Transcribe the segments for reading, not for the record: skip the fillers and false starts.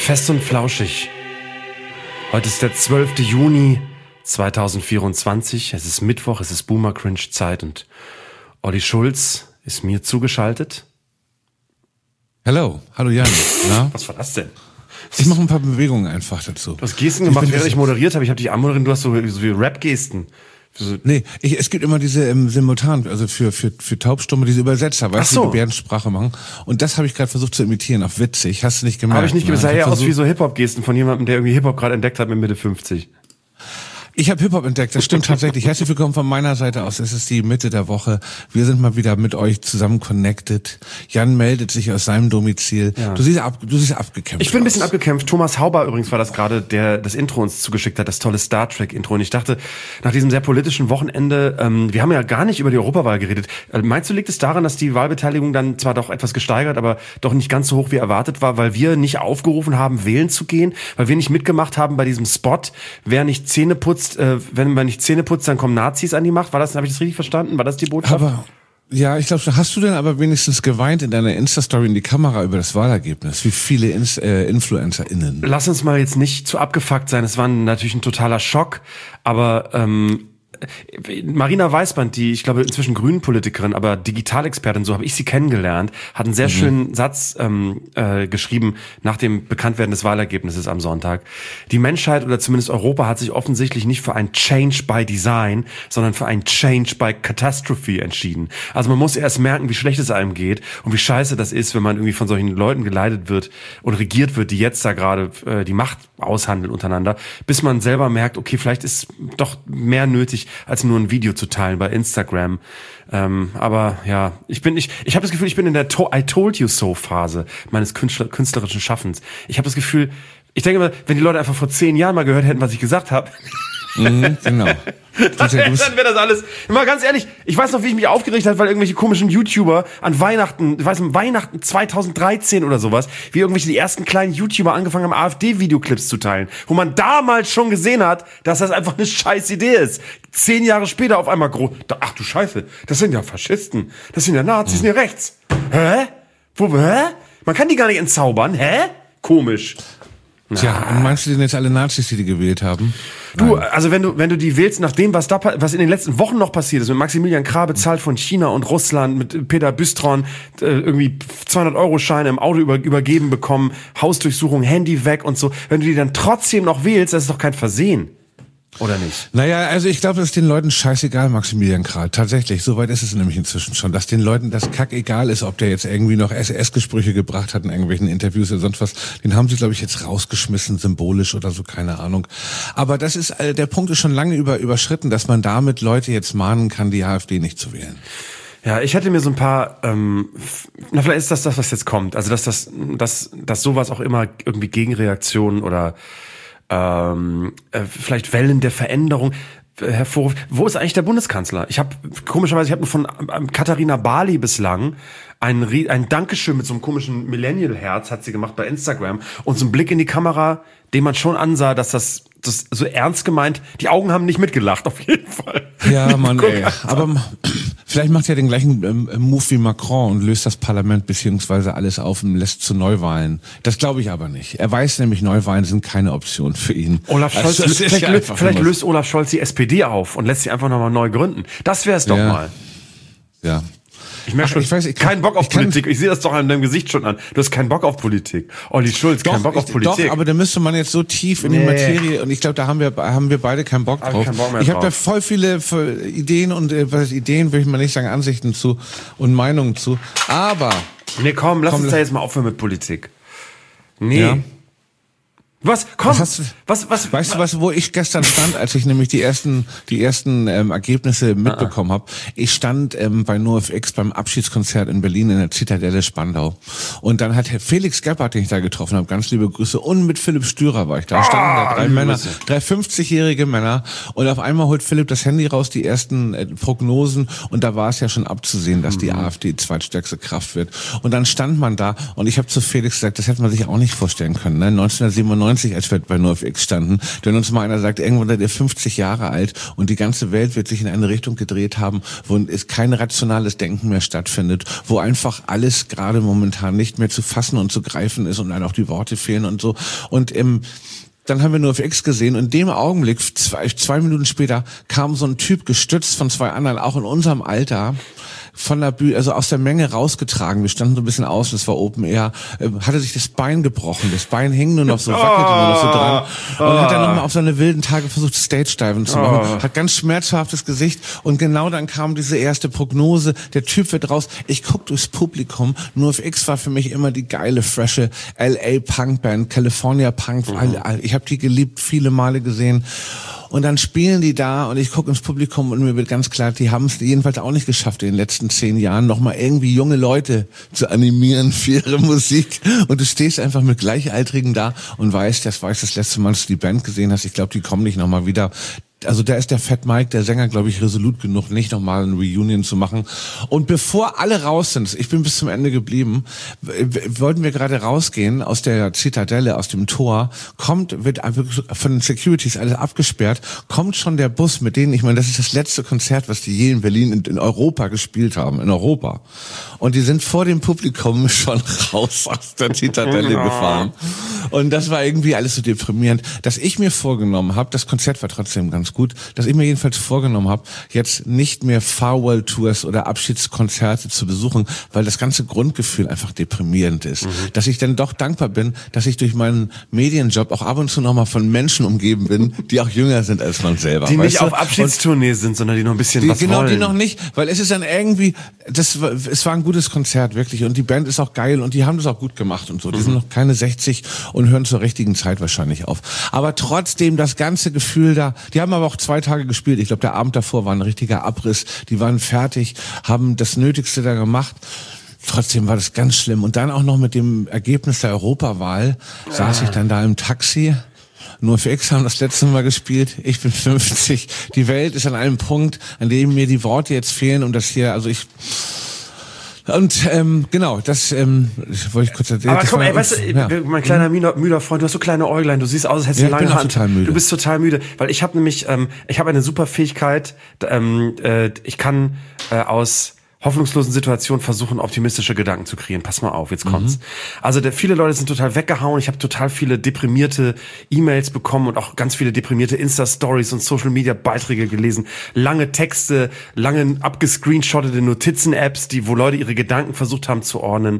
Fest und flauschig. Heute ist der 12. Juni 2024. Es ist Mittwoch, es ist Boomer Cringe Zeit und Olli Schulz ist mir zugeschaltet. Hallo Jan. Na? Was war das denn? Ich mache ein paar Bewegungen einfach dazu. Du hast Gesten gemacht, während ich moderiert habe. Ich habe dich anmoderiert, du hast so wie Rap-Gesten. Nee, es gibt immer diese Simultan, also für Taubstumme, diese Übersetzer, weißt du, die Gebärdensprache machen. Und das habe ich gerade versucht zu imitieren, auf witzig. Hast du nicht gemerkt? Habe ich nicht gemerkt. Das sah eher aus wie so Hip-Hop-Gesten von jemandem, der irgendwie Hip-Hop gerade entdeckt hat mit Mitte 50. Ich habe Hip-Hop entdeckt, das stimmt tatsächlich. Herzlich willkommen von meiner Seite aus. Es ist die Mitte der Woche. Wir sind mal wieder mit euch zusammen connected. Jan meldet sich aus seinem Domizil. Ja. Du siehst abgekämpft. Ich bin ein bisschen abgekämpft. Thomas Hauber übrigens war das gerade, der das Intro uns zugeschickt hat, das tolle Star Trek Intro. Und ich dachte, nach diesem sehr politischen Wochenende, wir haben ja gar nicht über die Europawahl geredet. Meinst du, liegt es daran, dass die Wahlbeteiligung dann zwar doch etwas gesteigert, aber doch nicht ganz so hoch wie erwartet war, weil wir nicht aufgerufen haben, wählen zu gehen, weil wir nicht mitgemacht haben bei diesem Spot, wer nicht Zähne putzt, wenn man nicht Zähne putzt, dann kommen Nazis an die Macht. Habe ich das richtig verstanden? War das die Botschaft? Aber ja, ich glaube, hast du denn aber wenigstens geweint in deiner Insta-Story in die Kamera über das Wahlergebnis? Wie viele InfluencerInnen? Lass uns mal jetzt nicht zu abgefuckt sein. Es war natürlich ein totaler Schock, aber Marina Weißband, die, ich glaube, inzwischen Grünen-Politikerin, aber Digitalexpertin, so habe ich sie kennengelernt, hat einen sehr schönen Satz geschrieben nach dem Bekanntwerden des Wahlergebnisses am Sonntag. Die Menschheit oder zumindest Europa hat sich offensichtlich nicht für ein Change by Design, sondern für ein Change by Catastrophe entschieden. Also man muss erst merken, wie schlecht es einem geht und wie scheiße das ist, wenn man irgendwie von solchen Leuten geleitet wird und regiert wird, die jetzt da gerade die Macht aushandeln untereinander, bis man selber merkt, okay, vielleicht ist doch mehr nötig, als nur ein Video zu teilen bei Instagram. Aber ja, ich habe das Gefühl, ich bin in der I told you so Phase meines künstlerischen Schaffens. Ich habe das Gefühl, ich denke immer, wenn die Leute einfach vor 10 Jahren mal gehört hätten, was ich gesagt habe, genau. Dann wäre das alles. Mal ganz ehrlich, ich weiß noch, wie ich mich aufgeregt habe, weil irgendwelche komischen YouTuber an Weihnachten, Weihnachten 2013 oder sowas, wie irgendwelche die ersten kleinen YouTuber angefangen haben, AfD-Videoclips zu teilen, wo man damals schon gesehen hat, dass das einfach eine scheiß Idee ist. 10 Jahre später auf einmal ach du Scheiße, das sind ja Faschisten, das sind ja Nazis, sind ja rechts. Hä? Man kann die gar nicht entzaubern, hä? Komisch. Tja, und meinst du denn jetzt alle Nazis, die gewählt haben? Du, also wenn du die wählst, nach dem, was in den letzten Wochen noch passiert ist, mit Maximilian Krah bezahlt von China und Russland, mit Peter Büstron, irgendwie 200-Euro-Scheine im Auto übergeben bekommen, Hausdurchsuchung, Handy weg und so, wenn du die dann trotzdem noch wählst, das ist doch kein Versehen. Oder nicht? Naja, also ich glaube, das ist den Leuten scheißegal, Maximilian Krah. Tatsächlich, soweit ist es nämlich inzwischen schon, dass den Leuten das kackegal ist, ob der jetzt irgendwie noch SS-Gesprüche gebracht hat in irgendwelchen Interviews oder sonst was. Den haben sie, glaube ich, jetzt rausgeschmissen, symbolisch oder so, keine Ahnung. Aber das ist, der Punkt ist schon lange überschritten, dass man damit Leute jetzt mahnen kann, die AfD nicht zu wählen. Ja, ich hätte mir so ein paar, vielleicht ist das, was jetzt kommt. Also, dass sowas auch immer irgendwie Gegenreaktionen oder vielleicht Wellen der Veränderung hervorruft. Wo ist eigentlich der Bundeskanzler? Ich habe nur von Katharina Barley bislang ein Dankeschön mit so einem komischen Millennial-Herz hat sie gemacht bei Instagram und so ein Blick in die Kamera, den man schon ansah, dass das so ernst gemeint, die Augen haben nicht mitgelacht, auf jeden Fall. Ja, Mann, ey. Aber vielleicht macht er den gleichen Move wie Macron und löst das Parlament beziehungsweise alles auf und lässt zu Neuwahlen. Das glaube ich aber nicht. Er weiß nämlich, Neuwahlen sind keine Option für ihn. Olaf Scholz, vielleicht löst Olaf Scholz die SPD auf und lässt sie einfach nochmal neu gründen. Das wäre es doch mal. Ja. Ich merke schon, keinen Bock auf Politik. Ich sehe das doch an deinem Gesicht schon an. Du hast keinen Bock auf Politik. Olli Schulz, keinen Bock auf Politik. Doch, aber da müsste man jetzt so tief in die Materie, und ich glaube, da haben wir beide keinen Bock drauf. Ich habe da voll viele Ideen und Ideen, würde ich mal nicht sagen, Ansichten zu und Meinungen zu. Aber lass uns da jetzt mal aufhören mit Politik. Nee. Ja. Was? Komm! Was? Weißt du, wo ich gestern stand, als ich nämlich die ersten Ergebnisse mitbekommen habe? Ich stand bei NoFX beim Abschiedskonzert in Berlin in der Zitadelle Spandau. Und dann hat Felix Gebhardt, den ich da getroffen habe, ganz liebe Grüße, und mit Philipp Stürer war ich da. Standen da 3 Männer, 3 50-jährige Männer. Und auf einmal holt Philipp das Handy raus, die ersten Prognosen. Und da war es ja schon abzusehen, dass die AfD zweitstärkste Kraft wird. Und dann stand man da und ich habe zu Felix gesagt, das hätte man sich auch nicht vorstellen können. Ne? 1997 1995, als wir bei NoFX standen. Wenn uns mal einer sagt, irgendwann seid ihr 50 Jahre alt und die ganze Welt wird sich in eine Richtung gedreht haben, wo es kein rationales Denken mehr stattfindet, wo einfach alles gerade momentan nicht mehr zu fassen und zu greifen ist und dann auch die Worte fehlen und so. Und dann haben wir NoFX gesehen und in dem Augenblick, zwei Minuten später, kam so ein Typ gestützt von zwei anderen, auch in unserem Alter, von der Bühne, also aus der Menge rausgetragen. Wir standen so ein bisschen außen, das war Open Air, hatte sich das Bein gebrochen. Das Bein hing nur noch so, wackelte nur noch so dran. Und hat dann nochmal auf seine wilden Tage versucht, Stage-Diven zu machen. Hat ganz schmerzhaftes Gesicht. Und genau dann kam diese erste Prognose, der Typ wird raus. Ich guck durchs Publikum. NoFX war für mich immer die geile, frische LA Punkband, California Punk. Ich habe die geliebt, viele Male gesehen. Und dann spielen die da und ich gucke ins Publikum und mir wird ganz klar, die haben es jedenfalls auch nicht geschafft, in den letzten 10 Jahren nochmal irgendwie junge Leute zu animieren für ihre Musik. Und du stehst einfach mit Gleichaltrigen da und weißt, das war das letzte Mal, dass du die Band gesehen hast. Ich glaube, die kommen nicht nochmal wieder. Also da ist der Fat Mike, der Sänger, glaube ich, resolut genug, nicht nochmal eine Reunion zu machen. Und bevor alle raus sind, ich bin bis zum Ende geblieben, wollten wir gerade rausgehen aus der Zitadelle, aus dem Tor, wird von den Securities alles abgesperrt, kommt schon der Bus mit denen, ich meine, das ist das letzte Konzert, was die je in Berlin in Europa gespielt haben, in Europa. Und die sind vor dem Publikum schon raus aus der Zitadelle gefahren. Und das war irgendwie alles so deprimierend, dass ich mir vorgenommen habe, das Konzert war trotzdem ganz gut, dass ich mir jedenfalls vorgenommen habe, jetzt nicht mehr Farewell-Tours oder Abschiedskonzerte zu besuchen, weil das ganze Grundgefühl einfach deprimierend ist. Dass ich dann doch dankbar bin, dass ich durch meinen Medienjob auch ab und zu nochmal von Menschen umgeben bin, die auch jünger sind als man selber. Die nicht auf Abschiedstournee sind, sondern die noch ein bisschen was wollen. Genau, die noch nicht, weil es ist dann irgendwie, es war ein gutes Konzert, wirklich. Und die Band ist auch geil und die haben das auch gut gemacht und so. Die sind noch keine 60 und hören zur richtigen Zeit wahrscheinlich auf. Aber trotzdem das ganze Gefühl da, die haben aber auch 2 Tage gespielt. Ich glaube, der Abend davor war ein richtiger Abriss. Die waren fertig, haben das Nötigste da gemacht. Trotzdem war das ganz schlimm. Und dann auch noch mit dem Ergebnis der Europawahl saß ich dann da im Taxi. NoFX haben das letzte Mal gespielt. Ich bin 50. Die Welt ist an einem Punkt, an dem mir die Worte jetzt fehlen, um das hier, genau, das wollte ich kurz erzählen. Aber komm, weißt du, mein kleiner müder Freund, du hast so kleine Äuglein, du siehst aus, als hättest du lange Hand. Total müde. Du bist total müde, weil ich habe nämlich, ich habe eine super Fähigkeit, ich kann aus hoffnungslosen Situationen versuchen, optimistische Gedanken zu kreieren. Pass mal auf, jetzt kommt's. Also viele Leute sind total weggehauen. Ich habe total viele deprimierte E-Mails bekommen und auch ganz viele deprimierte Insta-Stories und Social-Media-Beiträge gelesen. Lange Texte, lange abgescreenshottete Notizen-Apps, wo Leute ihre Gedanken versucht haben zu ordnen.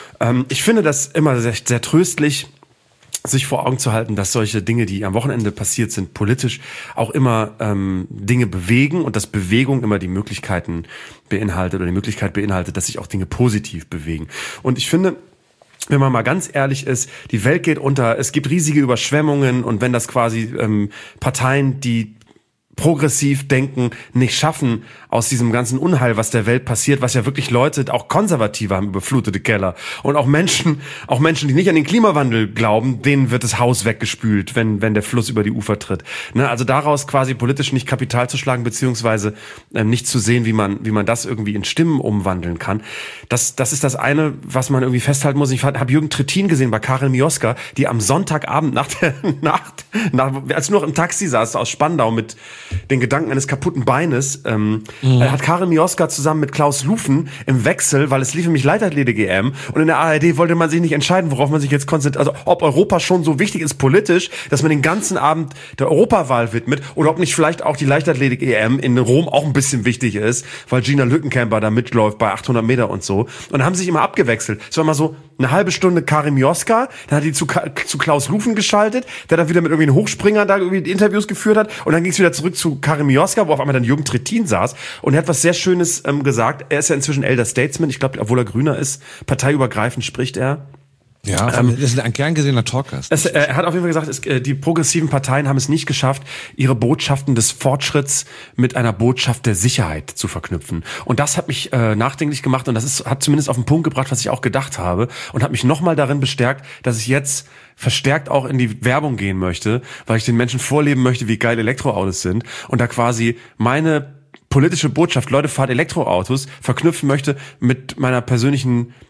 Ich finde das immer sehr, sehr tröstlich, sich vor Augen zu halten, dass solche Dinge, die am Wochenende passiert sind, politisch auch immer Dinge bewegen und dass Bewegung immer die Möglichkeiten beinhaltet oder die Möglichkeit beinhaltet, dass sich auch Dinge positiv bewegen. Und ich finde, wenn man mal ganz ehrlich ist, die Welt geht unter, es gibt riesige Überschwemmungen und wenn das quasi Parteien, die progressiv denken, nicht schaffen, aus diesem ganzen Unheil, was der Welt passiert, was ja wirklich Leute, auch Konservative haben überflutete Keller und auch Menschen, die nicht an den Klimawandel glauben, denen wird das Haus weggespült, wenn der Fluss über die Ufer tritt. Ne, also daraus quasi politisch nicht Kapital zu schlagen, beziehungsweise nicht zu sehen, wie man das irgendwie in Stimmen umwandeln kann. Das ist das eine, was man irgendwie festhalten muss. Ich habe Jürgen Trittin gesehen bei Karin Mioska, die am Sonntagabend nach der Nacht, als du noch im Taxi saß aus Spandau mit den Gedanken eines kaputten Beines, hat Karin Mioska zusammen mit Klaus Lufen im Wechsel, weil es lief nämlich Leichtathletik-EM und in der ARD wollte man sich nicht entscheiden, worauf man sich jetzt konzentriert, also ob Europa schon so wichtig ist politisch, dass man den ganzen Abend der Europawahl widmet oder ob nicht vielleicht auch die Leichtathletik-EM in Rom auch ein bisschen wichtig ist, weil Gina Lückenkämper da mitläuft bei 800 Meter und so. Und dann haben sie sich immer abgewechselt. Es war mal so eine halbe Stunde Karin Mioska, dann hat die zu Klaus Lufen geschaltet, der dann wieder mit irgendwie einen Hochspringer da irgendwie Interviews geführt hat und dann ging es wieder zurück zu Karin Mioska, wo auf einmal dann Jürgen Trittin saß und er hat was sehr Schönes gesagt. Er ist ja inzwischen Elder Statesman, ich glaube, obwohl er Grüner ist, parteiübergreifend spricht er. Ja, das ist ein gern gesehener Talkgast. Er hat auf jeden Fall gesagt, die progressiven Parteien haben es nicht geschafft, ihre Botschaften des Fortschritts mit einer Botschaft der Sicherheit zu verknüpfen. Und das hat mich nachdenklich gemacht und hat zumindest auf den Punkt gebracht, was ich auch gedacht habe und hat mich nochmal darin bestärkt, dass ich jetzt verstärkt auch in die Werbung gehen möchte, weil ich den Menschen vorleben möchte, wie geil Elektroautos sind und da quasi meine politische Botschaft, Leute, fahrt Elektroautos, verknüpfen möchte mit meiner persönlichen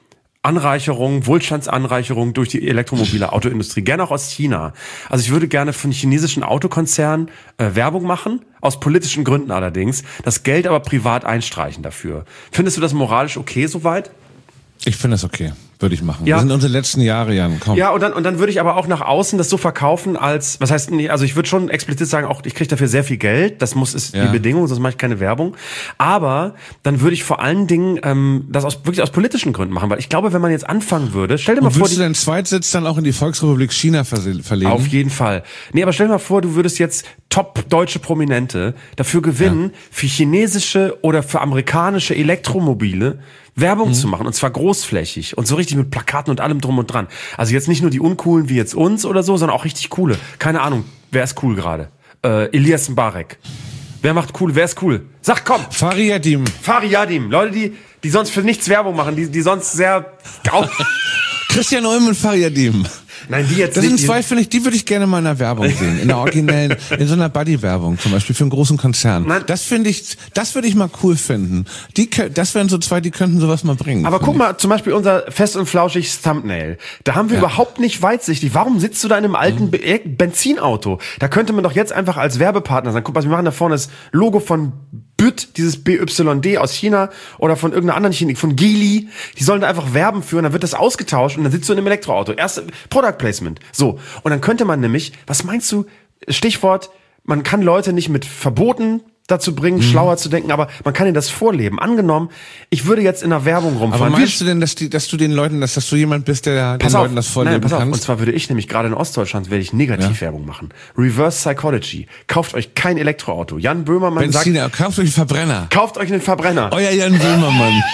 Anreicherung, Wohlstandsanreicherung durch die elektromobile Autoindustrie, gerne auch aus China. Also ich würde gerne von chinesischen Autokonzernen Werbung machen, aus politischen Gründen allerdings, das Geld aber privat einstreichen dafür. Findest du das moralisch okay soweit? Ich finde das okay, würde ich machen. Ja. Das sind unsere letzten Jahre, Jan, komm. Ja, und dann würde ich aber auch nach außen das so verkaufen als, was heißt, nee, also ich würde schon explizit sagen, auch ich kriege dafür sehr viel Geld, das ist die Bedingung, sonst mache ich keine Werbung. Aber dann würde ich vor allen Dingen das wirklich aus politischen Gründen machen, weil ich glaube, wenn man jetzt anfangen würde, stell dir mal vor... Würdest du deinen Zweitsitz dann auch in die Volksrepublik China verlegen? Auf jeden Fall. Nee, aber stell dir mal vor, du würdest jetzt top deutsche Prominente dafür gewinnen, für chinesische oder für amerikanische Elektromobile Werbung zu machen, und zwar großflächig und so richtig mit Plakaten und allem drum und dran. Also jetzt nicht nur die uncoolen wie jetzt uns oder so, sondern auch richtig coole. Keine Ahnung, wer ist cool gerade? Elias Mbarek. Wer macht cool? Wer ist cool? Sag, komm! Fariyadim. Leute, die sonst für nichts Werbung machen, die sonst sehr... Christian Ulm und Fariyadim. Nein, die jetzt das nicht. Das sind zwei, finde ich, die würde ich gerne mal in einer Werbung sehen. In der originellen, in so einer Buddy-Werbung zum Beispiel für einen großen Konzern. Nein. Das würde ich mal cool finden. Das wären so zwei, die könnten sowas mal bringen. Aber guck mal, zum Beispiel unser fest und flauschiges Thumbnail. Da haben wir überhaupt nicht weitsichtig. Warum sitzt du da in einem alten Benzinauto? Da könnte man doch jetzt einfach als Werbepartner sagen, guck mal, wir machen da vorne das Logo von Bütt, dieses BYD aus China oder von irgendeiner anderen China, von Geely. Die sollen da einfach Werben führen, dann wird das ausgetauscht und dann sitzt du in einem Elektroauto. Erste Product Placement. So. Und dann könnte man nämlich, was meinst du, Stichwort, man kann Leute nicht mit Verboten dazu bringen, schlauer zu denken, aber man kann ihnen das vorleben. Angenommen, ich würde jetzt in einer Werbung rumfahren. Aber meinst du denn, dass du den Leuten, dass du jemand bist, der den Leuten das vorleben pass auf. kannst? Und zwar würde ich nämlich gerade in Ostdeutschland werde ich Negativwerbung machen. Reverse Psychology. Kauft euch kein Elektroauto. Jan Böhmermann Benziner, sagt, kauft euch einen Verbrenner. Kauft euch einen Verbrenner. Euer Jan Böhmermann.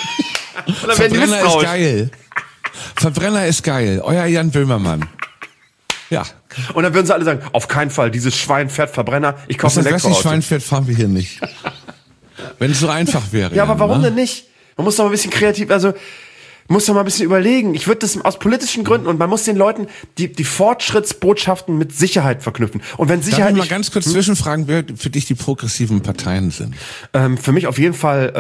Verbrenner ist geil. Verbrenner ist geil. Euer Jan Böhmermann. Ja. Und dann würden sie alle sagen, auf keinen Fall, dieses Schwein fährt Verbrenner, ich kaufe ein Elektroauto. Das Schwein fährt, fahren wir hier nicht. Wenn es so einfach wäre. Ja, aber warum denn nicht? Man muss doch mal ein bisschen kreativ, muss doch mal ein bisschen überlegen. Ich würde das aus politischen Gründen, und man muss den Leuten die Fortschrittsbotschaften mit Sicherheit verknüpfen. Und wenn Sicherheit. Darf ich mal ganz kurz zwischenfragen, wer für dich die progressiven Parteien sind? Für mich auf jeden Fall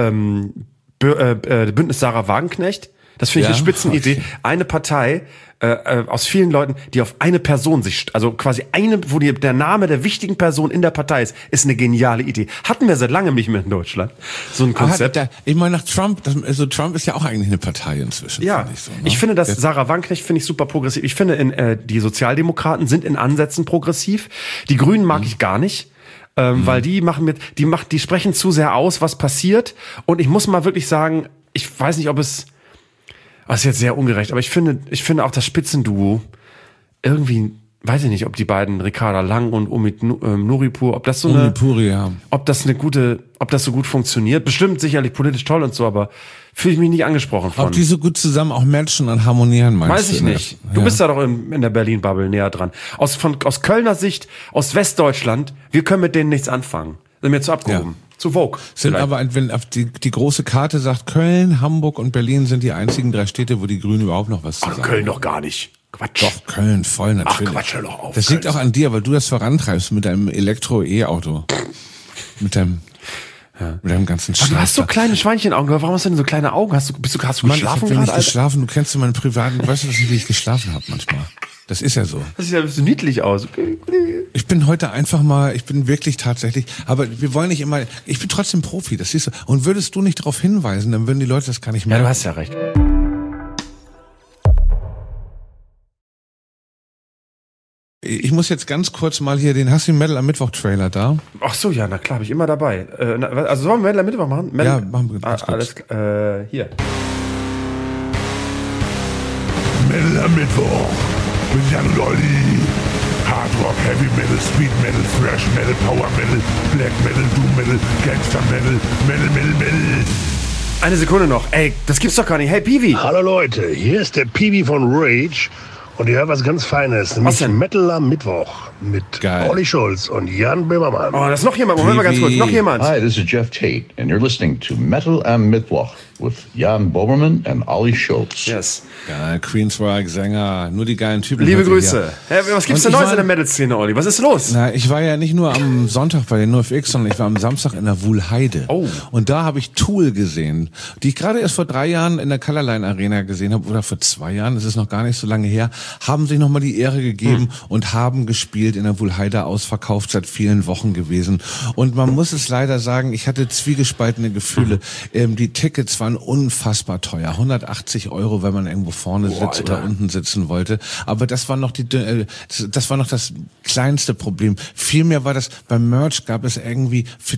Bündnis Sarah Wagenknecht. Das finde ich eine Spitzenidee. Okay. Eine Partei aus vielen Leuten, die auf eine Person also quasi wo der Name der wichtigen Person in der Partei ist eine geniale Idee. Hatten wir seit langem nicht mehr in Deutschland. So ein Konzept. Ich meine, nach Trump, Trump ist ja auch eigentlich eine Partei inzwischen. Ja, ich, so, ne? Ich finde, dass Sarah Wagenknecht finde ich super progressiv. Ich finde, die Sozialdemokraten sind in Ansätzen progressiv. Die Grünen mag ich gar nicht. Weil die sprechen zu sehr aus, was passiert. Und ich muss mal wirklich sagen, ich weiß nicht, ob es, das ist jetzt sehr ungerecht, aber ich finde auch das Spitzenduo irgendwie, weiß ich nicht, ob die beiden, Ricarda Lang und Omid Nuripur, ob das so ob das so gut funktioniert. Bestimmt sicherlich politisch toll und so, aber fühle ich mich nicht angesprochen von. Ob die so gut zusammen auch matchen und harmonieren, meinst du? Weiß ich nicht. Du bist da doch in der Berlin-Bubble näher dran. Aus Kölner Sicht, aus Westdeutschland, wir können mit denen nichts anfangen. Sind mir zu abgehoben. Ja. Zu Vogue. Sind vielleicht. Aber, wenn die große Karte sagt, Köln, Hamburg und Berlin sind die einzigen 3 Städte, wo die Grünen überhaupt noch was zu sagen haben. Köln doch gar nicht. Quatsch. Doch, Köln, voll natürlich. Ach, Quatsch, hör doch auf. Das liegt auch an dir, weil du das vorantreibst mit deinem Elektro-E-Auto. Mit deinem ganzen Scheiß. Du hast so kleine Schweinchenaugen. Warum hast du denn so kleine Augen? Hast du geschlafen ich hab gerade? Ich geschlafen. Du kennst meinen privaten, weißt du, wie ich geschlafen habe manchmal. Das ist ja so. Das sieht ja ein bisschen niedlich aus. Ich bin heute einfach mal, ich bin wirklich tatsächlich, aber wir wollen nicht immer, ich bin trotzdem Profi, das siehst du. Und würdest du nicht darauf hinweisen, dann würden die Leute das gar nicht merken. Ja, du hast ja recht. Ich muss jetzt ganz kurz mal hier hast du den Metal am Mittwoch Trailer da? Ach so, ja, na klar, habe ich immer dabei. Also sollen wir Metal am Mittwoch machen? Ja, machen wir ganz alles hier. Metal am Mittwoch mit Jan und Olli. Hard Rock, Heavy Metal, Speed Metal, Thrash Metal, Power Metal, Black Metal, Doom Metal, Gangster Metal, Metal. Eine Sekunde noch. Ey, das gibt's doch gar nicht. Hey, Piwi. Hallo Leute, hier ist der Piwi von Rage Und ihr hört was ganz Feines, nämlich denn? Metal am Mittwoch mit Geil. Olli Schulz und Jan Böhmermann. Oh, da ist noch jemand. Moment mal ganz kurz. Noch jemand. Hi, this is Jeff Tate, and you're listening to Metal am Mittwoch with Jan Boberman and Olli Schulz. Yes. Geil, Queensryche, Sänger, nur die geilen Typen. Liebe hört ihr Grüße. hier. Was gibt's Und denn ich Neues war- in der Metal-Szene, Olli? Was ist los? Na, ich war ja nicht nur am Sonntag bei den NoFX, sondern ich war am Samstag in der Wuhlheide. Oh. Und da habe ich Tool gesehen, die ich gerade erst vor 3 Jahren in der Colorline Arena gesehen habe, oder vor 2 Jahren, das ist noch gar nicht so lange her, haben sich nochmal die Ehre gegeben und haben gespielt in der Wuhlheide, ausverkauft seit vielen Wochen gewesen. Und man muss es leider sagen, ich hatte zwiegespaltene Gefühle. Die Tickets waren unfassbar teuer. 180 €, wenn man irgendwo vorne sitzt Alter. oder unten sitzen wollte. Aber das war noch das war noch das kleinste Problem. Vielmehr war das, beim Merch gab es irgendwie für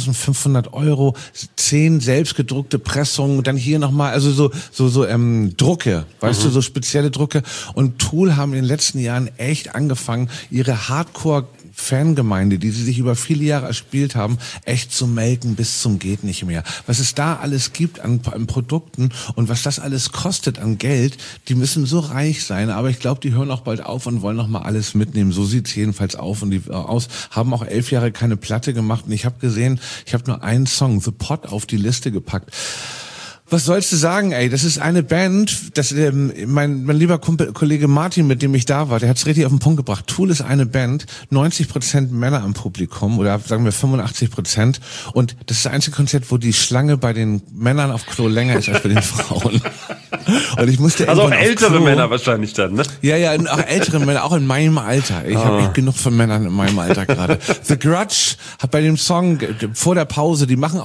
1.500 € 10 selbstgedruckte Pressungen, dann hier nochmal, also so Drucke, weißt du, so spezielle Drucke. Und Tool haben in den letzten Jahren echt angefangen, ihre Hardcore-Fangemeinde, die sie sich über viele Jahre erspielt haben, echt zu melken bis zum geht nicht mehr. Was es da alles gibt an Produkten und was das alles kostet an Geld, die müssen so reich sein, aber ich glaube, die hören auch bald auf und wollen noch mal alles mitnehmen. So sieht's jedenfalls aus. Haben auch 11 Jahre keine Platte gemacht und ich habe gesehen, ich habe nur einen Song, The Pot, auf die Liste gepackt. Was sollst du sagen, ey? Das ist eine Band, das mein lieber Kollege Martin, mit dem ich da war, der hat's richtig auf den Punkt gebracht. Tool ist eine Band, 90% Männer am Publikum oder sagen wir 85%, und das ist das einzige Konzert, wo die Schlange bei den Männern auf Klo länger ist als bei den Frauen. Und ich musste Also auch irgendwann auf ältere Klo. Männer wahrscheinlich dann, ne? Ja, und auch ältere Männer, auch in meinem Alter. Ich habe echt genug von Männern in meinem Alter gerade. The Grudge hat bei dem Song vor der Pause, die machen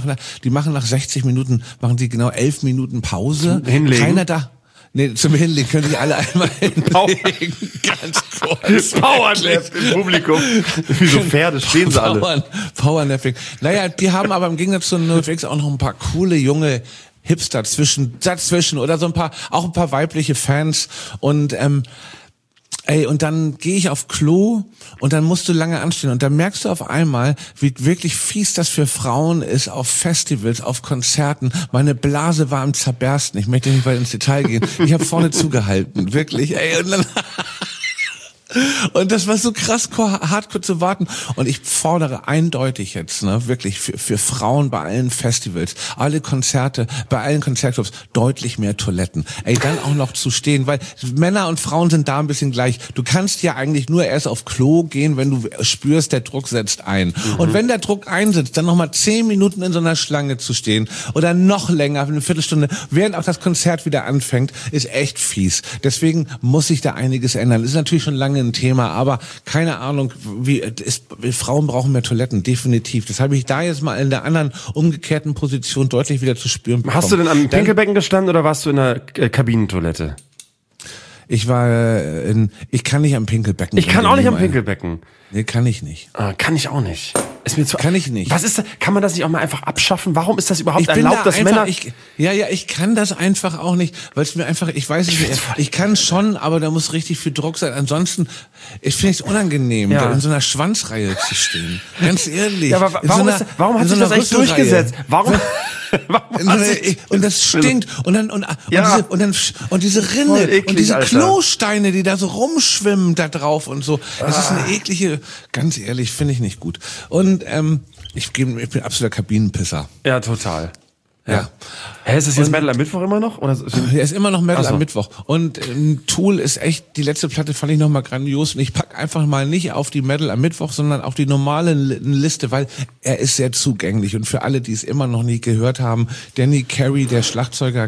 nach 60 Minuten, machen die genau 11 Minuten Pause. Zum Hinlegen? Keiner da. Nee, zum Hinlegen können sich alle einmal hinlegen. Ganz kurz. Powernap im Publikum. Wie so Pferde stehen sie alle. Powernapping. Naja, die haben aber im Gegensatz zu NoFX auch noch ein paar coole junge Hipster dazwischen oder so ein paar weibliche Fans und und dann gehe ich auf Klo und dann musst du lange anstehen und dann merkst du auf einmal, wie wirklich fies das für Frauen ist auf Festivals, auf Konzerten. Meine Blase war am Zerbersten. Ich möchte nicht weiter ins Detail gehen. Ich habe vorne zugehalten, wirklich. Und dann und das war so krass hardcore zu warten. Und ich fordere eindeutig jetzt, wirklich für Frauen bei allen Festivals, alle Konzerte, bei allen Konzertclubs deutlich mehr Toiletten. Dann auch noch zu stehen, weil Männer und Frauen sind da ein bisschen gleich. Du kannst ja eigentlich nur erst auf Klo gehen, wenn du spürst, der Druck setzt ein. Und wenn der Druck einsetzt, dann nochmal 10 Minuten in so einer Schlange zu stehen oder noch länger, eine Viertelstunde, während auch das Konzert wieder anfängt, ist echt fies. Deswegen muss sich da einiges ändern. Das ist natürlich schon lange ein Thema, aber keine Ahnung, Frauen brauchen mehr Toiletten, definitiv. Das habe ich da jetzt mal in der anderen umgekehrten Position deutlich wieder zu spüren bekommen. Hast du denn am Pinkelbecken gestanden oder warst du in der Kabinentoilette? Ich kann nicht am Pinkelbecken. Ich kann auch nicht am Pinkelbecken. Nee, kann ich nicht. Kann ich auch nicht. Ist mir zu. Kann ich nicht. Was ist das? Kann man das nicht auch mal einfach abschaffen? Warum ist das überhaupt Ich bin erlaubt, da dass einfach, Männer? ich kann das einfach auch nicht, weil es mir einfach, ich weiß es nicht, ich kann schon, aber da muss richtig viel Druck sein. Ansonsten, ich finde es unangenehm, Ja. da in so einer Schwanzreihe zu stehen. Ganz ehrlich. Ja, aber warum hat sich das eigentlich durchgesetzt? Warum? Und das stinkt und diese Rinne Voll eklig, und diese Alter. Klosteine, die da so rumschwimmen da drauf und so. Das ist eine eklige, ganz ehrlich, finde ich nicht gut. Und ich bin absoluter Kabinenpisser. Ja, total. Ja. Hä, ist das jetzt Metal am Mittwoch immer noch? Oder Er ist immer noch Metal Ach so. am Mittwoch. Und Tool ist echt, die letzte Platte fand ich nochmal grandios. Und ich pack einfach mal nicht auf die Metal am Mittwoch, sondern auf die normale Liste, weil er ist sehr zugänglich. Und für alle, die es immer noch nie gehört haben, Danny Carey, der Schlagzeuger,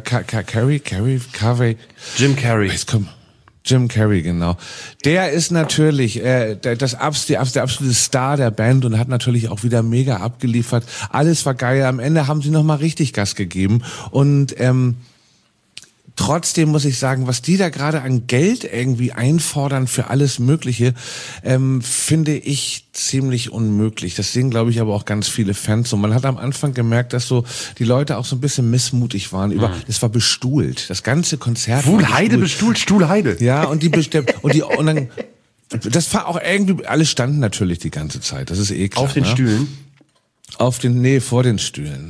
Jim Carrey. Jetzt komm. Jim Carrey, genau. Der ist natürlich der absolute Star der Band und hat natürlich auch wieder mega abgeliefert. Alles war geil. Am Ende haben sie nochmal richtig Gas gegeben. Und trotzdem muss ich sagen, was die da gerade an Geld irgendwie einfordern für alles Mögliche, finde ich ziemlich unmöglich. Das sehen, glaube ich, aber auch ganz viele Fans. Und man hat am Anfang gemerkt, dass so die Leute auch so ein bisschen missmutig waren. Das war bestuhlt. Das ganze Konzert. Wuhlheide bestuhlt, Stuhlheide. Ja, und dann, das war auch irgendwie, alle standen natürlich die ganze Zeit. Das ist eh klar. Auf den ne? Stühlen. Vor den Stühlen.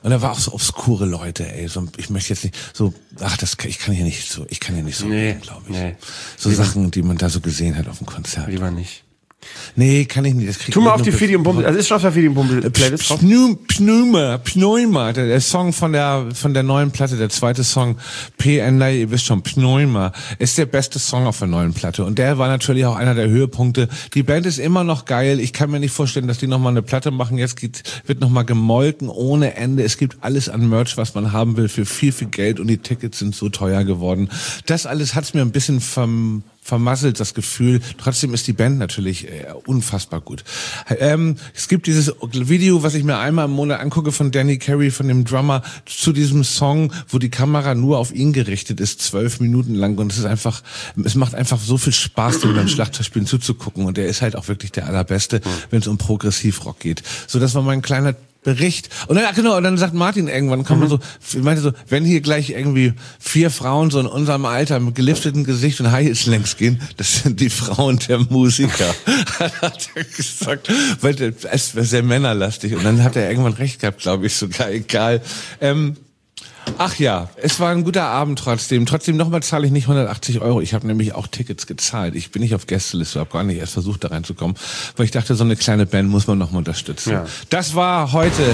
Und da war auch so obskure Leute, ey. So, ich möchte jetzt nicht so, ich kann hier nicht so reden, glaube ich. Nee. So lieber Sachen, die man da so gesehen hat auf dem Konzert. Lieber nicht. Nee, kann ich nicht. Das tu mal auf die Fidi und Bumble, also ist schon auf der Fidi und Bumble Playlist drauf. Pneuma, der Song von der neuen Platte, der zweite Song, PNA, ihr wisst schon, Pneuma, ist der beste Song auf der neuen Platte. Und der war natürlich auch einer der Höhepunkte. Die Band ist immer noch geil. Ich kann mir nicht vorstellen, dass die nochmal eine Platte machen. Jetzt wird nochmal gemolken ohne Ende. Es gibt alles an Merch, was man haben will, für viel, viel Geld. Und die Tickets sind so teuer geworden. Das alles hat's mir ein bisschen vermasselt, das Gefühl. Trotzdem ist die Band natürlich unfassbar gut. Es gibt dieses Video, was ich mir einmal im Monat angucke von Danny Carey, von dem Drummer, zu diesem Song, wo die Kamera nur auf ihn gerichtet ist, 12 Minuten lang. Und es macht einfach so viel Spaß, dem beim Schlagzeugspielen zuzugucken. Und der ist halt auch wirklich der Allerbeste, wenn es um Progressivrock geht. So, das war mein kleiner Bericht. Und dann, genau, und dann sagt Martin irgendwann, meinte so, wenn hier gleich irgendwie 4 Frauen so in unserem Alter mit geliftetem Gesicht und High Heels längs gehen, das sind die Frauen der Musiker. Hat er gesagt, weil es war sehr männerlastig. Und dann hat er irgendwann recht gehabt, glaube ich, sogar egal. Ach ja, es war ein guter Abend trotzdem. Trotzdem nochmal zahle ich nicht 180 €. Ich habe nämlich auch Tickets gezahlt. Ich bin nicht auf Gästeliste, habe gar nicht erst versucht, da reinzukommen, weil ich dachte, so eine kleine Band muss man nochmal unterstützen. Ja. Das war heute.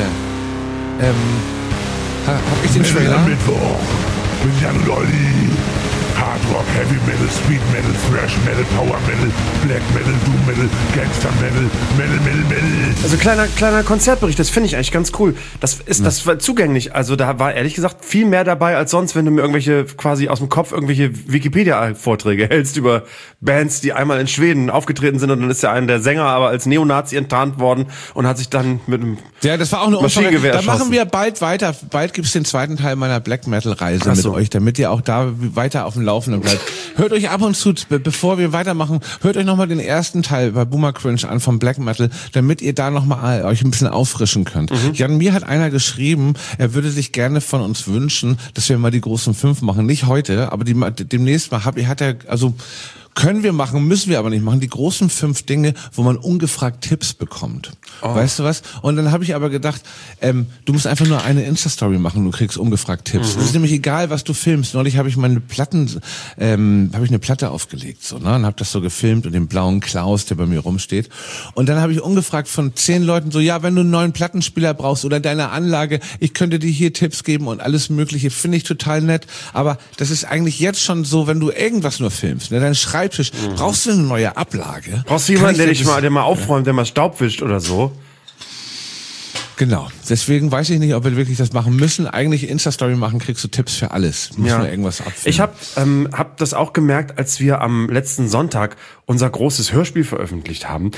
Hab ich den Trailer? Mittwoch mit Jan und Olli. Hard Rock, Heavy Metal, Sweet Metal, Thrash Metal, Power Metal, Black Metal, Doom Metal, Gangster Metal, Metal. Also kleiner Konzertbericht, das finde ich eigentlich ganz cool. Das war zugänglich. Also da war ehrlich gesagt viel mehr dabei als sonst, wenn du mir irgendwelche quasi aus dem Kopf irgendwelche Wikipedia-Vorträge hältst über Bands, die einmal in Schweden aufgetreten sind und dann ist ja einer der Sänger aber als Neonazi enttarnt worden und hat sich dann mit einem das war auch eine Maschinengewehr erschossen. Da machen wir bald weiter. Bald gibt's den zweiten Teil meiner Black Metal Reise mit euch, damit ihr auch da weiter auf dem Laufenden bleibt. Hört euch ab und zu, bevor wir weitermachen, hört euch nochmal den ersten Teil bei Boomer Cringe an vom Black Metal, damit ihr da nochmal euch ein bisschen auffrischen könnt. Jan, mir hat einer geschrieben, er würde sich gerne von uns wünschen, dass wir mal die großen 5 machen. Nicht heute, aber demnächst mal können wir machen, müssen wir aber nicht machen. Die großen 5 Dinge, wo man ungefragt Tipps bekommt. Oh. Weißt du was? Und dann habe ich aber gedacht, du musst einfach nur eine Insta-Story machen, du kriegst ungefragt Tipps. Es ist nämlich egal, was du filmst. Neulich habe ich eine Platte aufgelegt, so, ne? Und habe das so gefilmt und den blauen Klaus, der bei mir rumsteht. Und dann habe ich ungefragt von 10 Leuten so, ja, wenn du einen neuen Plattenspieler brauchst oder deine Anlage, ich könnte dir hier Tipps geben und alles Mögliche. Finde ich total nett. Aber das ist eigentlich jetzt schon so, wenn du irgendwas nur filmst, ne? Dann Schreibtisch. Brauchst du eine neue Ablage? Brauchst du jemanden, der mal aufräumt, der mal Staub wischt oder so? Genau. Deswegen weiß ich nicht, ob wir wirklich das machen müssen. Eigentlich Insta-Story machen, kriegst du Tipps für alles. Du musst nur irgendwas abfinden. Ich hab das auch gemerkt, als wir am letzten Sonntag unser großes Hörspiel veröffentlicht haben.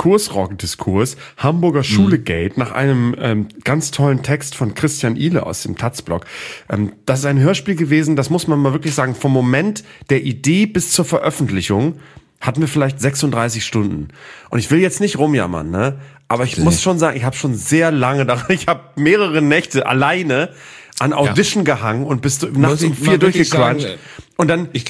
Diskurs, Hamburger Schule-Gate, nach einem ganz tollen Text von Christian Ihle aus dem Taz-Blog. Das ist ein Hörspiel gewesen, das muss man mal wirklich sagen, vom Moment der Idee bis zur Veröffentlichung hatten wir vielleicht 36 Stunden. Und ich will jetzt nicht rumjammern, ne? Aber ich muss schon sagen, ich habe schon sehr lange daran, ich habe mehrere Nächte alleine an Audition gehangen und bis nachts um 4 durchgecruncht. Und dann ich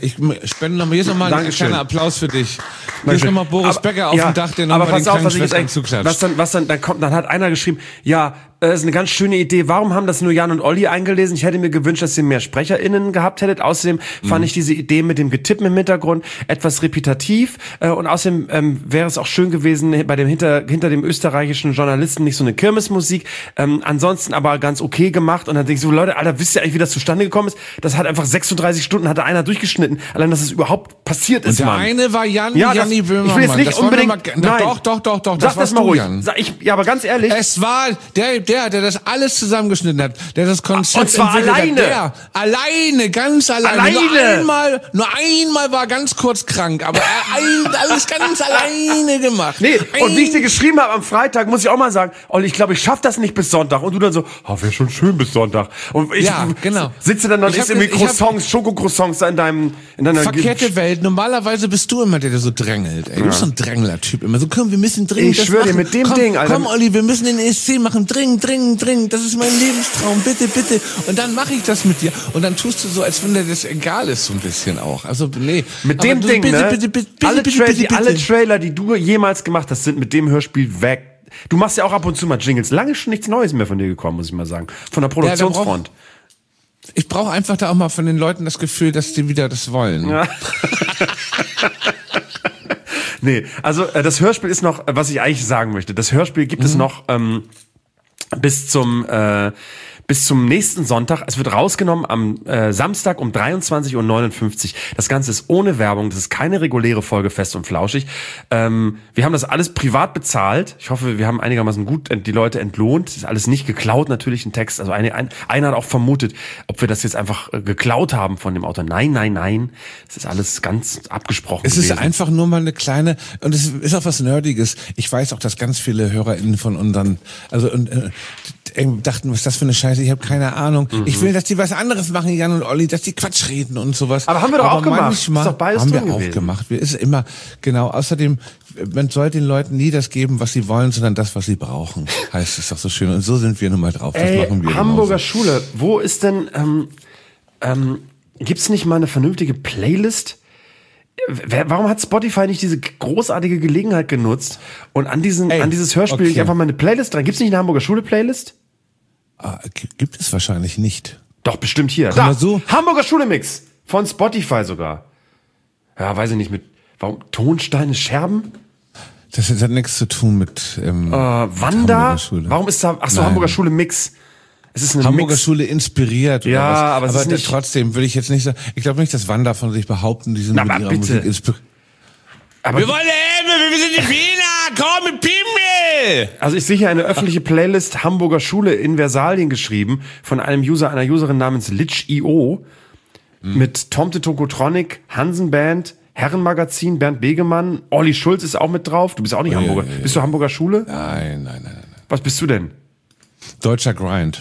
spende nochmal, hier ist nochmal ein kleiner Applaus für dich. Hier ist nochmal Boris Becker auf dem Dach, der nochmal den kleinen Schwestern zuklatscht. Dann hat einer geschrieben, ja, das ist eine ganz schöne Idee. Warum haben das nur Jan und Olli eingelesen? Ich hätte mir gewünscht, dass ihr mehr SprecherInnen gehabt hättet. Außerdem fand ich diese Idee mit dem Getippen im Hintergrund etwas repetitiv. Und außerdem wäre es auch schön gewesen, bei dem hinter dem österreichischen Journalisten nicht so eine Kirmesmusik. Ansonsten aber ganz okay gemacht. Und dann denke ich so, Leute, Alter, wisst ihr eigentlich, wie das zustande gekommen ist? Das hat einfach 36 Stunden, hat da einer durchgeschnitten. Allein, dass es überhaupt passiert ist, Mann. Und der eine war Janni Böhmermann. Ich will jetzt nicht das unbedingt... Nein. Doch, das warst du, Jan. Ja, aber ganz ehrlich... Es war der das alles zusammengeschnitten hat, der das Konzept und zwar alleine. Alleine, ganz alleine. Nur einmal war ganz kurz krank, aber alles ganz alleine gemacht. Nee, und wie ich dir geschrieben habe am Freitag, muss ich auch mal sagen, Olli, ich glaube, ich schaff das nicht bis Sonntag. Und du dann so, wäre schon schön bis Sonntag. Und ich sitze dann und isst irgendwie Croissants, Schokocroissants in deiner... Verkehrte Welt. Normalerweise bist du immer der so drängelt. Ey. Du bist so ein Drängler-Typ. Immer so, komm, wir müssen dringend das machen. Ich schwöre dir, mit dem Ding, Alter. Komm, Olli, wir müssen den ESC machen. Dringend. Das ist mein Lebenstraum. Bitte. Und dann mache ich das mit dir. Und dann tust du so, als wenn dir das egal ist, so ein bisschen auch. Also, nee. Mit dem Ding, bitte, alle Trailer, die du jemals gemacht hast, sind mit dem Hörspiel weg. Du machst ja auch ab und zu mal Jingles. Lange schon nichts Neues mehr von dir gekommen, muss ich mal sagen. Von der Produktionsfront. Ich brauche einfach da auch mal von den Leuten das Gefühl, dass die wieder das wollen. Ja. Nee, also das Hörspiel ist noch, was ich eigentlich sagen möchte. Das Hörspiel gibt es noch bis zum nächsten Sonntag. Es wird rausgenommen am Samstag um 23:59 Uhr. Das Ganze ist ohne Werbung. Das ist keine reguläre Folge Fest und Flauschig. Wir haben das alles privat bezahlt. Ich hoffe, wir haben einigermaßen gut die Leute entlohnt. Das ist alles nicht geklaut, natürlich ein Text. Also einer hat auch vermutet, ob wir das jetzt einfach geklaut haben von dem Autor. Nein. Es ist alles ganz abgesprochen Es gewesen. ist einfach nur mal eine kleine, und es ist auch was Nerdiges. Ich weiß auch, dass ganz viele HörerInnen von unseren, dachten, was ist das für eine Scheiße, ich habe keine Ahnung. Ich will, dass die was anderes machen, Jan und Olli, dass die Quatsch reden und sowas. Aber haben wir doch auch gemacht. Manchmal Ist doch beides haben wir drin auch gewesen. gemacht. Wir ist immer, genau, außerdem, man soll den Leuten nie das geben, was sie wollen, sondern das, was sie brauchen. Heißt es doch so schön. Und so sind wir nun mal drauf. Das machen wir Hamburger genauso. Schule, wo ist denn, gibt's nicht mal eine vernünftige Playlist? Warum hat Spotify nicht diese großartige Gelegenheit genutzt und an dieses Hörspiel nicht einfach mal eine Playlist dran? Gibt's nicht eine Hamburger Schule Playlist? Gibt es wahrscheinlich nicht. Doch, bestimmt hier. Kann man so- Hamburger Schule Mix. Von Spotify sogar. Ja, weiß ich nicht, warum Tonsteine Scherben? Das hat nichts zu tun mit Wanda? Hamburger Schule. Warum ist da, Nein. Hamburger Schule Mix. Es ist eine Hamburger Mix. Schule inspiriert oder Ja, was. aber es ist nicht- trotzdem will ich jetzt nicht sagen, ich glaube nicht, dass Wanda von sich behaupten, die sind Na, mit aber ihrer bitte. Musik inspiriert. Aber wollen helfen, wir sind die Wiener, komm mit Pimmel! Also ich sehe hier eine öffentliche Playlist Hamburger Schule in Versalien geschrieben von einer Userin namens Litch.io mit Tomte Tokotronic, Hansen Band, Herrenmagazin, Bernd Begemann, Olli Schulz ist auch mit drauf. Du bist auch nicht Hamburger. ja. Bist du Hamburger Schule? Nein. Was bist du denn? Deutscher Grind.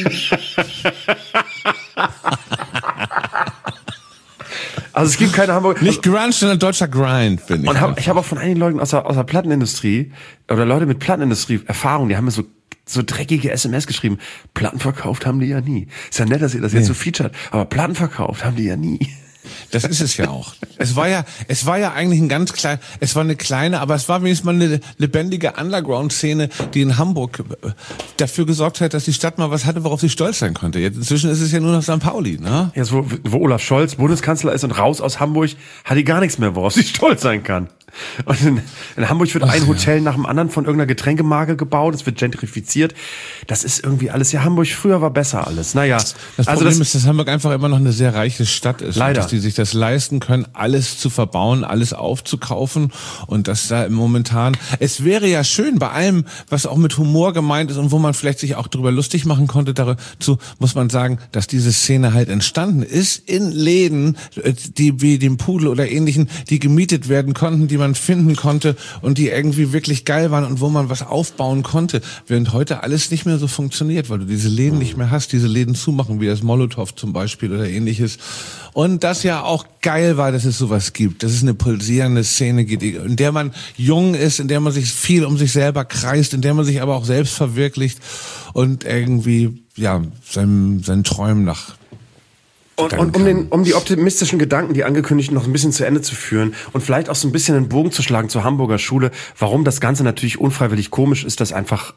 Also es gibt keine Hamburger... Nicht Grunge, sondern deutscher Grind, bin ich. Und ich habe auch von einigen Leuten aus der Plattenindustrie oder Leute mit Plattenindustrie Erfahrung, die haben mir so dreckige SMS geschrieben. Platten verkauft haben die ja nie. Ist ja nett, dass ihr das jetzt so featured, aber Platten verkauft haben die ja nie. Das ist es ja auch. Es war ja eigentlich es war eine kleine, aber es war wenigstens mal eine lebendige Underground-Szene, die in Hamburg dafür gesorgt hat, dass die Stadt mal was hatte, worauf sie stolz sein konnte. Jetzt inzwischen ist es ja nur noch St. Pauli, ne? Jetzt, wo Olaf Scholz Bundeskanzler ist und raus aus Hamburg, hat die gar nichts mehr, worauf sie stolz sein kann. Und in Hamburg wird ein Hotel nach dem anderen von irgendeiner Getränkemarke gebaut, es wird gentrifiziert. Das ist irgendwie alles, ja, Hamburg früher war besser alles. Naja, Das Problem ist, dass Hamburg einfach immer noch eine sehr reiche Stadt ist. Leider. Und dass die sich das leisten können, alles zu verbauen, alles aufzukaufen. Und dass da momentan, es wäre ja schön bei allem, was auch mit Humor gemeint ist und wo man vielleicht sich auch drüber lustig machen konnte, dazu muss man sagen, dass diese Szene halt entstanden ist in Läden, die wie dem Pudel oder ähnlichen, die gemietet werden konnten, die man finden konnte und die irgendwie wirklich geil waren und wo man was aufbauen konnte. Während heute alles nicht mehr so funktioniert, weil du diese Läden nicht mehr hast, diese Läden zumachen, wie das Molotow zum Beispiel oder ähnliches. Und das ja auch geil war, dass es sowas gibt, dass es eine pulsierende Szene gibt, in der man jung ist, in der man sich viel um sich selber kreist, in der man sich aber auch selbst verwirklicht und irgendwie, ja, seinen Träumen nach. Und um die optimistischen Gedanken, die angekündigten, noch ein bisschen zu Ende zu führen und vielleicht auch so ein bisschen einen Bogen zu schlagen zur Hamburger Schule, warum das Ganze natürlich unfreiwillig komisch ist, dass einfach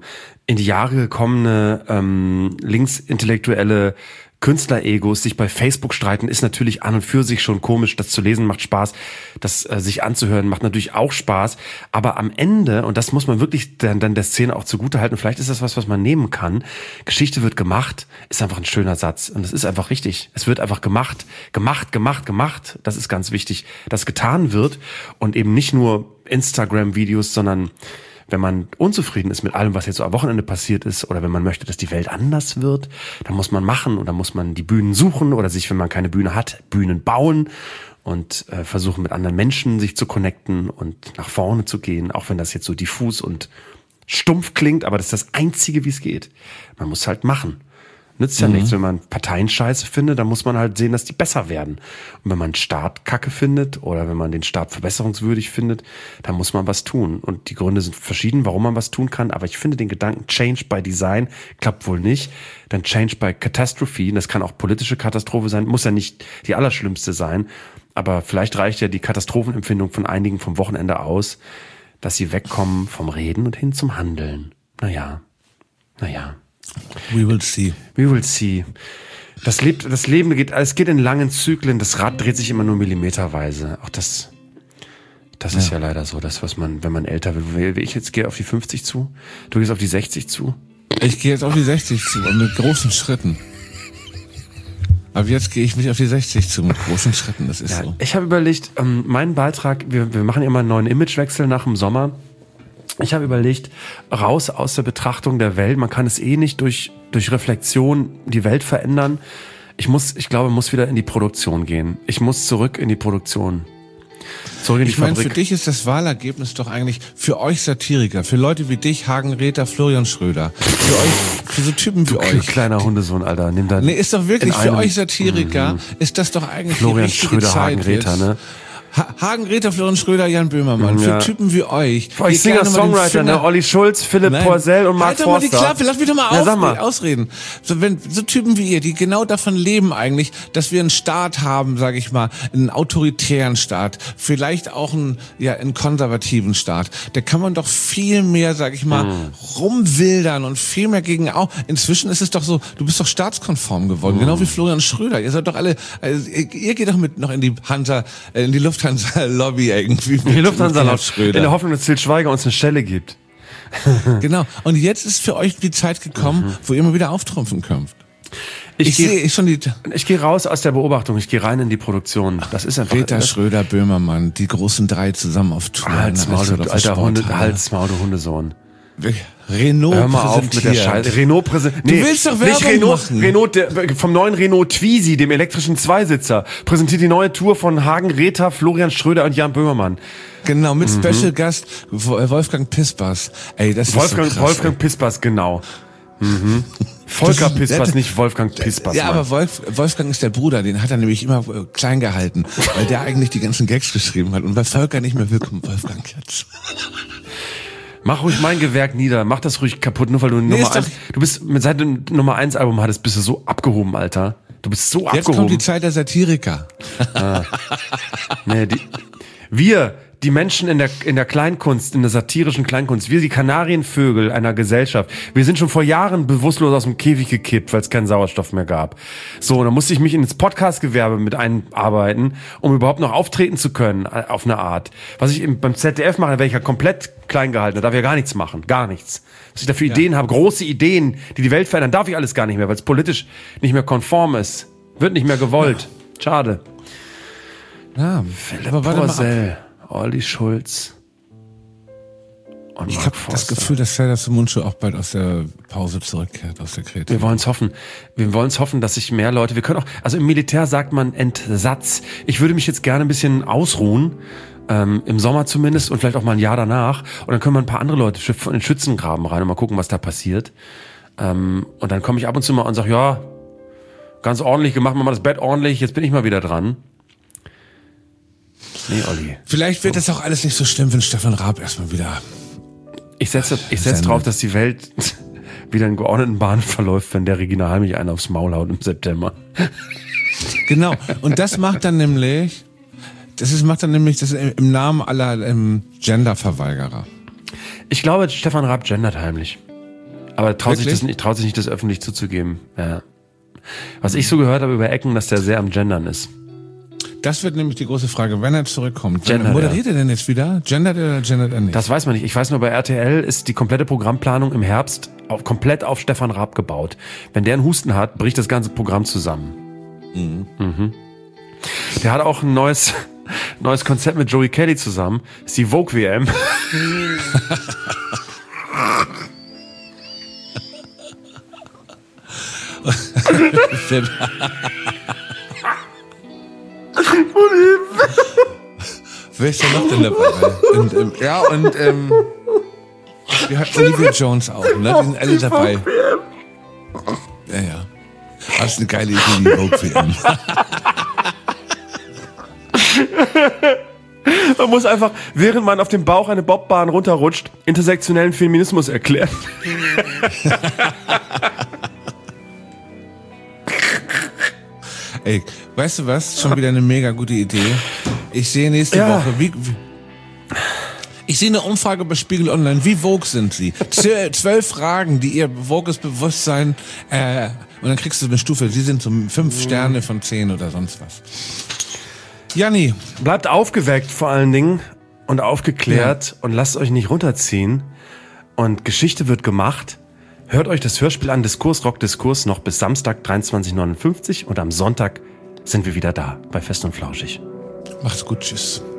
in die Jahre gekommene linksintellektuelle Künstler-Egos sich bei Facebook streiten, ist natürlich an und für sich schon komisch. Das zu lesen macht Spaß, das sich anzuhören macht natürlich auch Spaß. Aber am Ende, und das muss man wirklich dann der Szene auch zugutehalten, vielleicht ist das was man nehmen kann, Geschichte wird gemacht, ist einfach ein schöner Satz. Und es ist einfach richtig. Es wird einfach gemacht. Das ist ganz wichtig, dass getan wird und eben nicht nur Instagram-Videos, sondern wenn man unzufrieden ist mit allem, was jetzt so am Wochenende passiert ist, oder wenn man möchte, dass die Welt anders wird, dann muss man machen und dann muss man die Bühnen suchen oder sich, wenn man keine Bühne hat, Bühnen bauen und versuchen mit anderen Menschen sich zu connecten und nach vorne zu gehen, auch wenn das jetzt so diffus und stumpf klingt, aber das ist das Einzige, wie es geht. Man muss halt machen. Nützt ja nichts, wenn man Parteien scheiße findet, dann muss man halt sehen, dass die besser werden. Und wenn man einen Staat kacke findet oder wenn man den Staat verbesserungswürdig findet, dann muss man was tun. Und die Gründe sind verschieden, warum man was tun kann. Aber ich finde den Gedanken Change by Design klappt wohl nicht. Dann Change by Catastrophe, das kann auch politische Katastrophe sein, muss ja nicht die allerschlimmste sein. Aber vielleicht reicht ja die Katastrophenempfindung von einigen vom Wochenende aus, dass sie wegkommen vom Reden und hin zum Handeln. Naja. We will see. We will see. Das Leben geht in langen Zyklen, das Rad dreht sich immer nur millimeterweise. Auch das ist ja leider so, das, was man, wenn man älter wird. Ich jetzt gehe auf die 50 zu, du gehst auf die 60 zu. Ich gehe jetzt auf die 60 zu und mit großen Schritten. Aber jetzt gehe ich mich auf die 60 zu mit großen Schritten, das ist so. Ich habe überlegt, meinen Beitrag, wir machen immer einen neuen Imagewechsel nach dem Sommer. Ich habe überlegt, raus aus der Betrachtung der Welt, man kann es nicht durch Reflexion die Welt verändern. Ich glaube, muss wieder in die Produktion gehen. Ich muss zurück in die Produktion. Ich meine, für dich ist das Wahlergebnis doch eigentlich, für euch Satiriker, für Leute wie dich, Hagen Räther, Florian Schröder, für so Typen wie euch. Kleiner Hundesohn, Alter. Nimm da ist doch wirklich, für euch Satiriker ist das doch eigentlich Florian die richtige Schröder, Zeit Hagen Räther, ne? Hagen Räther, Florian Schröder, Jan Böhmermann. Für Typen wie euch. Für euch Singer-Songwriter, ne? Olli Schulz, Philipp Porzell und Mark Forster. Halt doch mal die Klappe, lass mich doch mal ausreden. So Typen wie ihr, die genau davon leben eigentlich, dass wir einen Staat haben, sage ich mal, einen autoritären Staat, vielleicht auch einen konservativen Staat. Da kann man doch viel mehr, sage ich mal, rumwildern und viel mehr inzwischen ist es doch so, du bist doch staatskonform geworden, genau wie Florian Schröder. Ihr seid doch alle, ihr geht doch noch in die Lufthansa-Lobby irgendwie. Die Lufthansa-Lobby. In der Hoffnung, dass Til Schweiger uns eine Stelle gibt. Genau. Und jetzt ist für euch die Zeit gekommen, wo ihr mal wieder auftrumpfen könnt. Ich gehe raus aus der Beobachtung, ich gehe rein in die Produktion. Das ist einfach. Räther, Schröder, Böhmermann, die großen drei zusammen auf Tour. Halsmaul, du Hundesohn. Renault Hör mal auf mit der Scheiße. Renault präsentiert. Du willst doch Werbung machen. Vom neuen Renault Twizy, dem elektrischen Zweisitzer, präsentiert die neue Tour von Hagen Räther, Florian Schröder und Jan Böhmermann. Genau, mit Special Gast Wolfgang Pispers. Ey, das ist so krass, Wolfgang Pispers, genau. Volker Pispers, nicht Wolfgang Pispers. Ja, aber Wolfgang ist der Bruder, den hat er nämlich immer klein gehalten, weil der eigentlich die ganzen Gags geschrieben hat. Und weil Volker nicht mehr willkommen, Wolfgang jetzt. Mach ruhig mein Gewerk nieder, mach das ruhig kaputt, nur weil du du bist, seit du ein Nummer 1 Album hattest, bist du so abgehoben, Alter. Du bist so abgehoben. Jetzt kommt die Zeit der Satiriker. Nee, die Menschen in der Kleinkunst, in der satirischen Kleinkunst, wir die Kanarienvögel einer Gesellschaft, wir sind schon vor Jahren bewusstlos aus dem Käfig gekippt, weil es keinen Sauerstoff mehr gab. So, dann musste ich mich ins Podcast-Gewerbe mit einarbeiten, um überhaupt noch auftreten zu können, auf eine Art. Was ich beim ZDF mache, da werde ich ja komplett klein gehalten, da darf ich ja gar nichts machen, gar nichts. Was ich da für Ideen habe, große Ideen, die Welt verändern, darf ich alles gar nicht mehr, weil es politisch nicht mehr konform ist. Wird nicht mehr gewollt. Schade. Ja, Philipp Porzell. Olli Schulz und ich habe das Gefühl, dass Serdar Somuncu auch bald aus der Pause zurückkehrt, aus der Kreativität. Wir wollen es hoffen, dass sich mehr Leute, wir können auch, also im Militär sagt man Entsatz. Ich würde mich jetzt gerne ein bisschen ausruhen, im Sommer zumindest und vielleicht auch mal ein Jahr danach und dann können wir ein paar andere Leute in den Schützengraben rein und mal gucken, was da passiert. Und dann komme ich ab und zu mal und sage, ja, ganz ordentlich gemacht, mach mal das Bett ordentlich, jetzt bin ich mal wieder dran. Nee, Olli. Vielleicht wird das auch alles nicht so schlimm, wenn Stefan Raab erstmal wieder... Ich setze drauf, dass die Welt wieder in geordneten Bahnen verläuft, wenn der Regina Halmich einen aufs Maul haut im September. Genau. Und das macht dann nämlich das im Namen aller Genderverweigerer. Ich glaube, Stefan Raab gendert heimlich. Aber traut sich nicht, das öffentlich zuzugeben. Ja. Was ich so gehört habe über Ecken, dass der sehr am Gendern ist. Das wird nämlich die große Frage, wenn er zurückkommt. Moderiert er denn jetzt wieder? Gendert er oder gendert er nicht? Das weiß man nicht. Ich weiß nur, bei RTL ist die komplette Programmplanung im Herbst komplett auf Stefan Raab gebaut. Wenn der einen Husten hat, bricht das ganze Programm zusammen. Mhm. Der hat auch ein neues Konzept mit Joey Kelly zusammen. Das ist die Vogue WM. Wer ist denn noch denn dabei? Wir hatten Olivia Jones auch, ne? Die sind alle dabei. Ja. Das ist eine geile Idee, die Vogue WM. Man muss einfach, während man auf dem Bauch eine Bobbahn runterrutscht, intersektionellen Feminismus erklären. Ey, weißt du was? Schon wieder eine mega gute Idee. Ich sehe nächste Woche, Ich sehe eine Umfrage bei Spiegel Online. Wie woke sind Sie? 12 Fragen, die Ihr wokes Bewusstsein, und dann kriegst du eine Stufe. Sie sind so 5 Sterne von 10 oder sonst was. Janni. Bleibt aufgeweckt vor allen Dingen und aufgeklärt und lasst euch nicht runterziehen. Und Geschichte wird gemacht. Hört euch das Hörspiel an, Diskurs, Rock, Diskurs, noch bis Samstag 23:59 und am Sonntag sind wir wieder da bei Fest und Flauschig. Macht's gut, tschüss.